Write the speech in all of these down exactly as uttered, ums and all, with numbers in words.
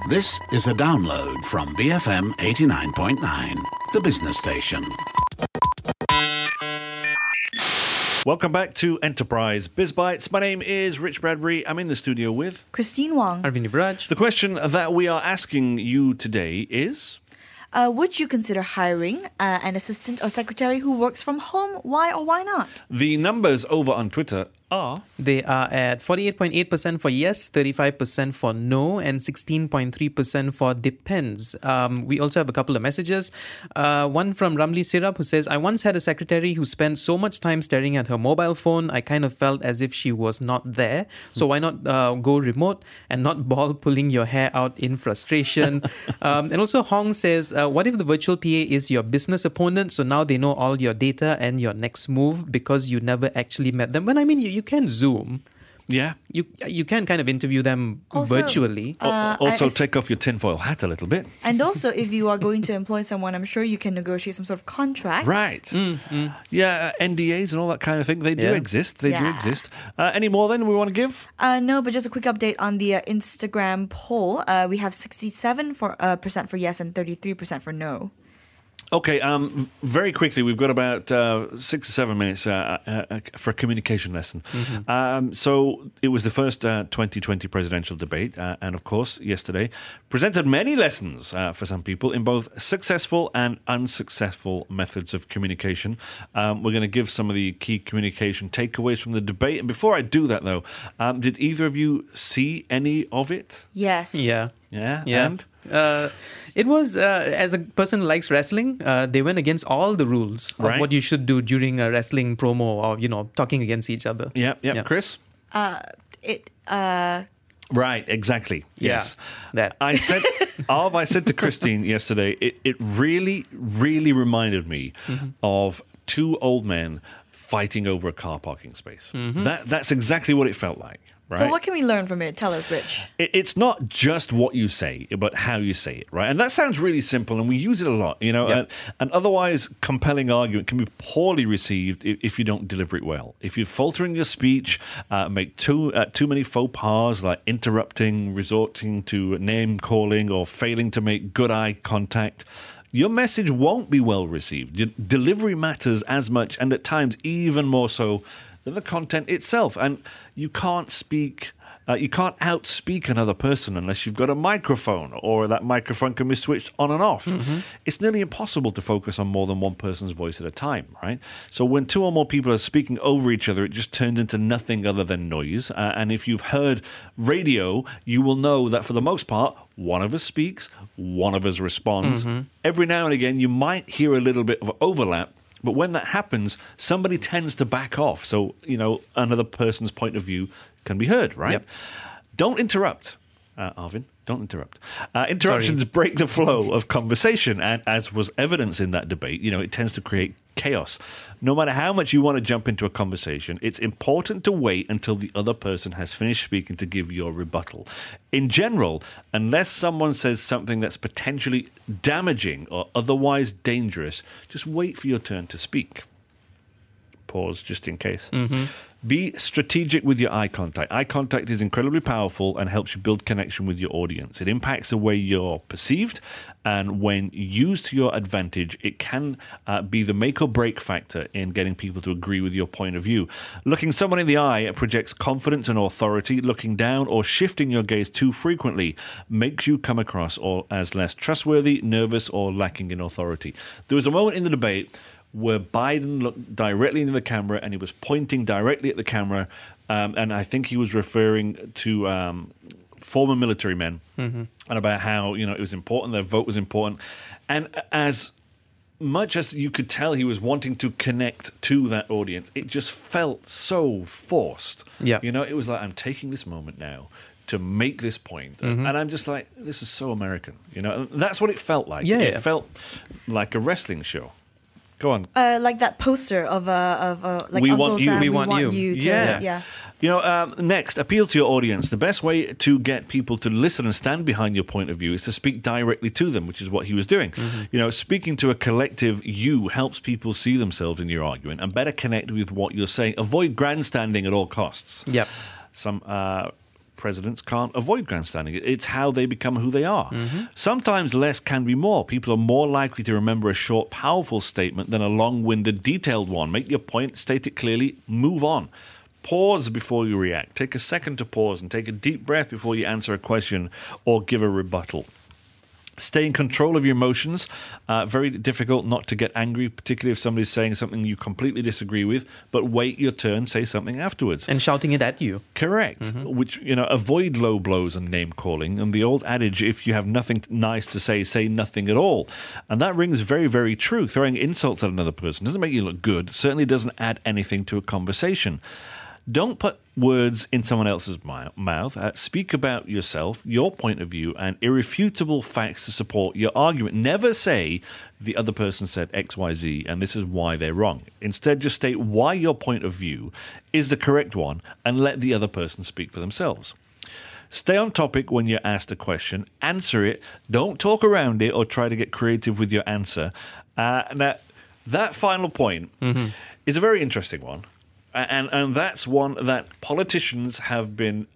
This is a download from B F M eighty-nine point nine, the business station. Welcome back to Enterprise BizBytes. My name is Rich Bradbury. I'm in the studio with Christine Wong. Arvind Braj. The question that we are asking you today is... Uh, would you consider hiring uh, an assistant or secretary who works from home? Why or why not? The numbers over on Twitter are... They are at forty-eight point eight percent for yes, thirty-five percent for no, and sixteen point three percent for depends. Um, we also have a couple of messages. Uh, one from Ramli Sirap who says, I once had a secretary who spent so much time staring at her mobile phone, I kind of felt as if she was not there. So why not uh, go remote and not ball pulling your hair out in frustration? um, and also Hong says, uh, what if the virtual P A is your business opponent? So now they know all your data and your next move because you never actually met them. Well, I mean, you, you can Zoom. Yeah. You you can kind of interview them Also, virtually. Uh, also, I- I- take off your tinfoil hat a little bit. And also, if you are going to employ someone, I'm sure you can negotiate some sort of contract. Right. Mm, Yeah, uh, N D As and all that kind of thing. They do Yeah. exist. They do Yeah. exist. Uh, any more then we want to give? Uh, no, but just a quick update on the uh, Instagram poll. Uh, we have sixty-seven for, uh, percent for yes and thirty-three percent for no. Okay, um, very quickly, we've got about uh, six or seven minutes uh, uh, uh, for a communication lesson. Mm-hmm. Um, so it was the first uh, twenty twenty presidential debate, uh, and of course, yesterday presented many lessons uh, for some people in both successful and unsuccessful methods of communication. Um, we're going to give some of the key communication takeaways from the debate. And before I do that, though, um, did either of you see any of it? Yes. Yeah. Yeah, Yeah. and? Uh, it was, uh, as a person who likes wrestling, uh, they went against all the rules of Right. what you should do during a wrestling promo or, you know, talking against each other. Yeah, yeah, Yeah. Chris? It. Uh, Right, exactly. Yeah, Yes. that. I said, Arv, I said to Christine yesterday, it, it really, really reminded me Mm-hmm. of two old men fighting over a car parking space. Mm-hmm. That That's exactly what it felt like. Right? So what can we learn from it? Tell us, Rich. It- It's not just what you say, but how you say it, right? And that sounds really simple, and we use it a lot, you know. Yep. And, and otherwise, compelling argument can be poorly received if, if you don't deliver it well. If you falter in your speech, uh, make too uh, too many faux pas, like interrupting, resorting to name calling, or failing to make good eye contact, your message won't be well received. Your delivery matters as much, and at times even more so, than the content itself. And you can't speak, uh, you can't outspeak another person unless you've got a microphone, or that microphone can be switched on and off. Mm-hmm. It's nearly impossible to focus on more than one person's voice at a time, right? So when two or more people are speaking over each other, it just turns into nothing other than noise. Uh, and if you've heard radio, you will know that for the most part, one of us speaks, one of us responds. Mm-hmm. Every now and again, you might hear a little bit of overlap. But when that happens, somebody tends to back off. So, you know, another person's point of view can be heard, right? Yep. Don't interrupt, uh, Arvin. Don't interrupt. Uh, interruptions Sorry. break the flow of conversation. And as was evidence in that debate, you know, it tends to create chaos. No matter how much you want to jump into a conversation, it's important to wait until the other person has finished speaking to give your rebuttal. In general, unless someone says something that's potentially damaging or otherwise dangerous, just wait for your turn to speak. Pause just in case. Mm-hmm. Be strategic with your eye contact. Eye contact is incredibly powerful and helps you build connection with your audience. It impacts the way you're perceived, and when used to your advantage, it can uh, be the make or break factor in getting people to agree with your point of view. Looking someone in the eye projects confidence and authority. Looking down or shifting your gaze too frequently makes you come across or as less trustworthy, nervous, or lacking in authority. There was a moment in the debate where Biden looked directly into the camera and he was pointing directly at the camera, um, and I think he was referring to um, former military men Mm-hmm. and about how, you know, it was important, their vote was important. And as much as you could tell he was wanting to connect to that audience, it just felt so forced. Yeah. You know, it was like, I'm taking this moment now to make this point. Mm-hmm. And I'm just like, this is so American. You know, and that's what it felt like. Yeah, It yeah. felt like a wrestling show. Go on. Uh, like that poster of uh, of uh, like We Uncle want you. Sam. We we want want, you. you. to, Yeah. yeah. You know, um, next, appeal to your audience. The best way to get people to listen and stand behind your point of view is to speak directly to them, which is what he was doing. Mm-hmm. You know, speaking to a collective you helps people see themselves in your argument and better connect with what you're saying. Avoid grandstanding at all costs. Yep. Some uh, presidents can't avoid grandstanding. It's how they become who they are. Mm-hmm. Sometimes less can be more. People are more likely to remember a short, powerful statement than a long-winded, detailed one. Make your point, state it clearly, move on. Pause before you react. Take a second to pause and take a deep breath before you answer a question or give a rebuttal. Stay in control of your emotions. Uh, very difficult not to get angry, particularly if somebody's saying something you completely disagree with, but wait your turn, say something afterwards. And shouting it at you. Correct. Mm-hmm. Which, you know, avoid low blows and name calling. And the old adage, if you have nothing nice to say, say nothing at all. And that rings very, very true. Throwing insults at another person doesn't make you look good, certainly doesn't add anything to a conversation. Don't put words in someone else's mouth. Uh, speak about yourself, your point of view, and irrefutable facts to support your argument. Never say the other person said X, Y, Z, and this is why they're wrong. Instead, just state why your point of view is the correct one and let the other person speak for themselves. Stay on topic when you're asked a question. Answer it. Don't talk around it or try to get creative with your answer. Uh, now, that final point mm-hmm. is a very interesting one. And and that's one that politicians have been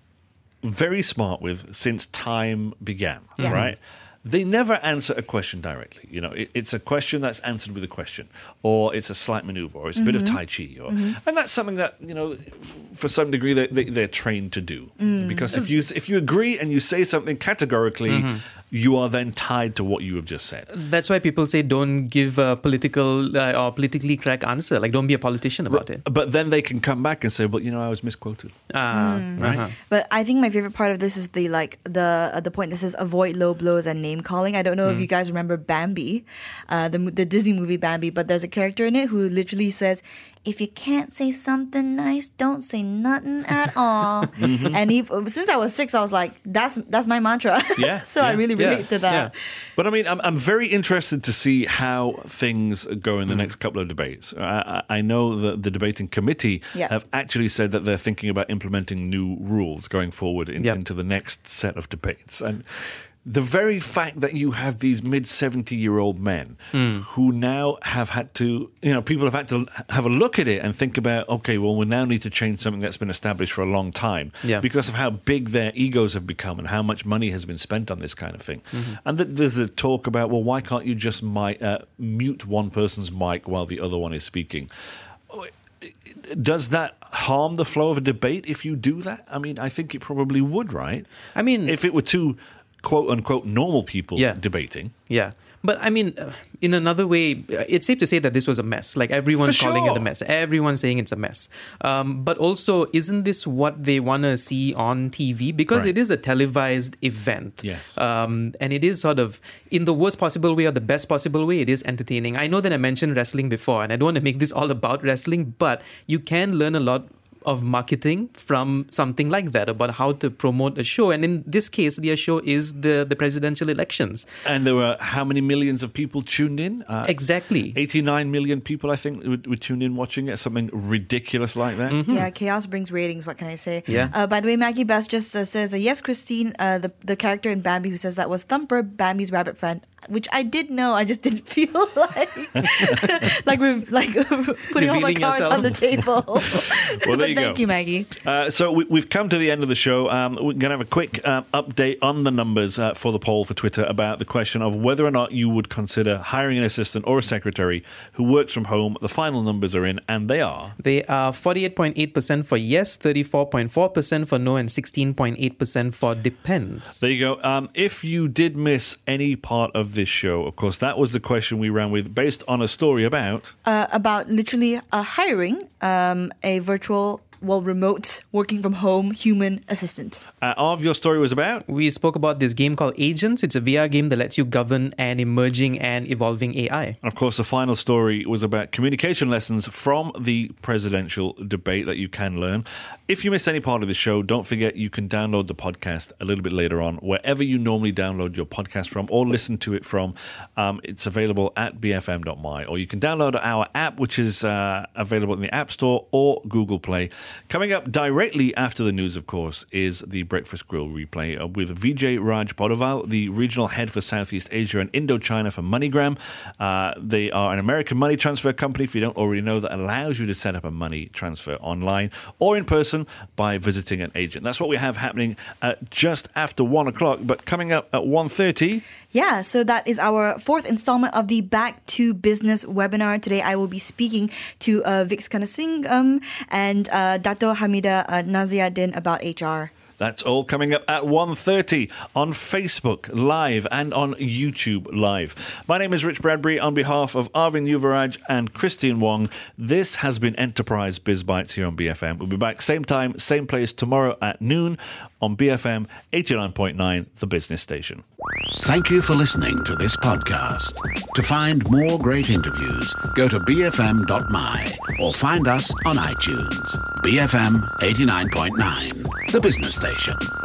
very smart with since time began, yeah. right? They never answer a question directly. You know, it, it's a question that's answered with a question, or it's a slight maneuver, or it's a mm-hmm. bit of Tai Chi, or, mm-hmm. and that's something that, you know, f- for some degree they, they, they're trained to do. Mm. Because if you if you agree and you say something categorically, mm-hmm. you are then tied to what you have just said. That's why people say don't give a political uh, or politically correct answer. Like, don't be a politician about but, it. But then they can come back and say, well, you know, I was misquoted. Uh, mm. right? Uh-huh. But I think my favorite part of this is the like the uh, the point that says avoid low blows and name calling. I don't know mm. if you guys remember Bambi, uh, the the Disney movie Bambi, but there's a character in it who literally says, if you can't say something nice, don't say nothing at all. mm-hmm. And he, since I was six, I was like, that's that's my mantra. Yeah. so yeah, I really relate yeah, to that. Yeah. But I mean, I'm I'm very interested to see how things go in the mm. next couple of debates. I, I know that the debating committee yeah. have actually said that they're thinking about implementing new rules going forward in, yeah. into the next set of debates. And the very fact that you have these mid-seventy-year-old men mm. who now have had to, you know, people have had to have a look at it and think about, okay, well, we now need to change something that's been established for a long time yeah. because of how big their egos have become and how much money has been spent on this kind of thing. Mm-hmm. And th- there's a talk about, well, why can't you just mi- uh, mute one person's mic while the other one is speaking? Does that harm the flow of a debate if you do that? I mean, I think it probably would, right? I mean, if it were two quote-unquote normal people yeah. debating. Yeah. But I mean, uh, in another way, uh, it's safe to say that this was a mess. Like, everyone's For calling sure. it a mess. Everyone's saying it's a mess. Um, but also, isn't this what they want to see on T V? Because right. it is a televised event. Yes. Um, and it is sort of, in the worst possible way or the best possible way, it is entertaining. I know that I mentioned wrestling before, and I don't want to make this all about wrestling, but you can learn a lot of marketing from something like that, about how to promote a show. And in this case, their show is the, the presidential elections. And there were how many millions of people tuned in? Uh, exactly. eighty-nine million people, I think, would, would tune in watching it. Something ridiculous like that. Mm-hmm. Yeah, chaos brings ratings. What can I say? Yeah. Uh, by the way, Maggie Best just uh, says, uh, yes, Christine, uh, the, the character in Bambi who says that was Thumper, Bambi's rabbit friend, which I did know. I just didn't feel like like we're like putting all my Revealing cards yourself. on the table. Well, there you Thank go. you, Maggie. Uh, so we, we've come to the end of the show. Um, we're going to have a quick uh, update on the numbers uh, for the poll for Twitter about the question of whether or not you would consider hiring an assistant or a secretary who works from home. The final numbers are in, and they are... They are forty-eight point eight percent for yes, thirty-four point four percent for no, and sixteen point eight percent for depends. There you go. Um, if you did miss any part of this show, of course, that was the question we ran with based on a story about... Uh, about literally uh, hiring um, a virtual, well, remote, working from home human assistant. Uh, of your story was about? We spoke about this game called Agents. It's a V R game that lets you govern an emerging and evolving A I. Of course, the final story was about communication lessons from the presidential debate that you can learn. If you missed any part of the show, don't forget you can download the podcast a little bit later on, wherever you normally download your podcast from or listen to it from. Um, it's available at b f m dot m y, or you can download our app, which is uh, available in the App Store or Google Play. Coming up directly after the news, of course, is the Breakfast Grill replay uh, with Vijay Raj Podoval, the regional head for Southeast Asia and Indochina for MoneyGram. Uh, they are an American money transfer company, if you don't already know, that allows you to set up a money transfer online or in person by visiting an agent. That's what we have happening uh, just after one o'clock. But coming up at one thirty... Yeah, so that is our fourth installment of the Back to Business webinar. Today I will be speaking to uh, Vix Kanasingh um, and uh, Dato Hamida uh, Naziaddin about H R. That's all coming up at one thirty on Facebook Live and on YouTube Live. My name is Rich Bradbury. On behalf of Arvind Yuvaraj and Christian Wong, this has been Enterprise Biz Bites here on B F M. We'll be back same time, same place tomorrow at noon on B F M eighty-nine point nine, the business station. Thank you for listening to this podcast. To find more great interviews, go to b f m dot m y or find us on iTunes. B F M eighty-nine point nine, the business station.